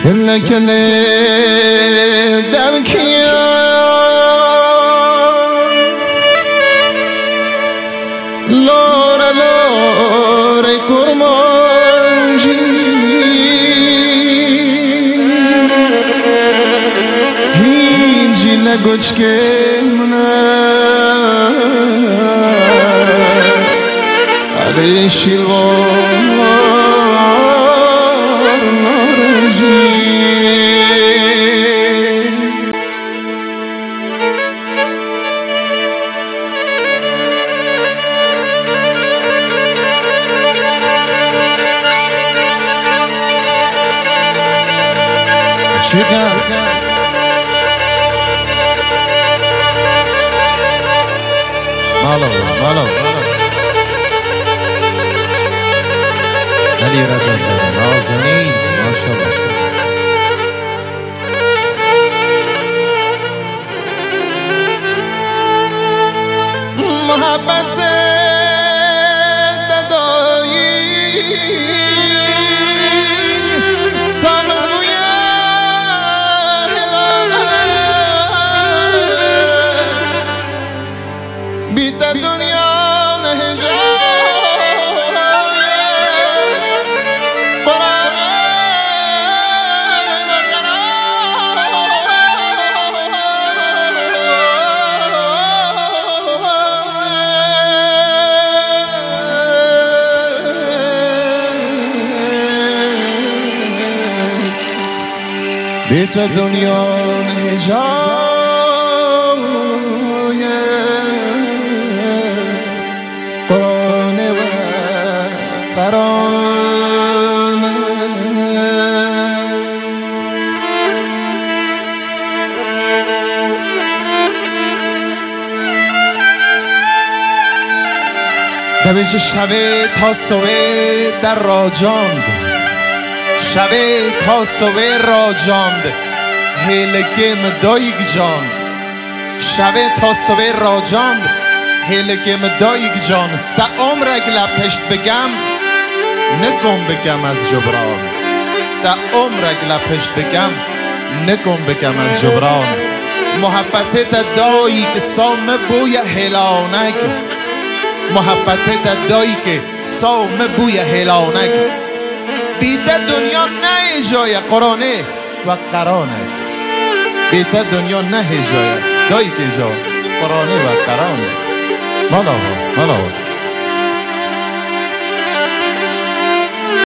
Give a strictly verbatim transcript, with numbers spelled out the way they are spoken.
كل كل دبكيا لور لور كرمانجي هينجي لقوش كمنا علي شلوار شغال مالو مالو علی رجب زاده نازنین ماشاءالله محبت سے ددایی سامنوی بیت دنیا نہیں جائے قرآن بیت دنیا نہیں جائے دویج شبه تا صبح در راجاند شبه تا صبح راجاند هلگم دایگ جان شبه تا صبح راجاند هلگم دایگ جان تا عمرک لپشت بگم نکن بگم از جبران تا عمرک لپشت بگم نکن بگم از جبران محبتت دایگ سام بوی هلانک محبتت دایی که سام بوی هلانک بیت دنیا نه جای قرانه و قرانک بیت دنیا نه جای دایی که جا قرانه و قرانک مالا مالا